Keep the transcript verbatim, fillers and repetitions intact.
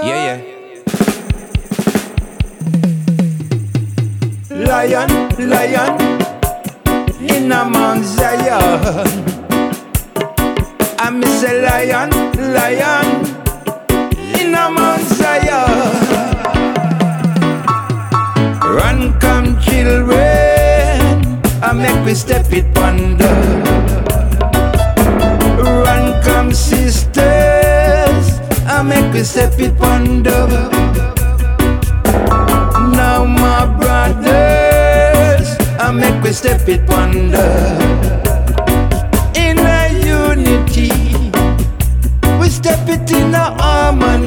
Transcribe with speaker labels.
Speaker 1: Yeah, yeah.
Speaker 2: Lion, lion, in a Mount Zion. I miss a lion, lion, in a Mount Zion. Run, come, children, I make we step it ponder. Run, come, sisters, I make we step it ponder. Now my brothers, I make we step it ponder. In a unity, we step it in a harmony.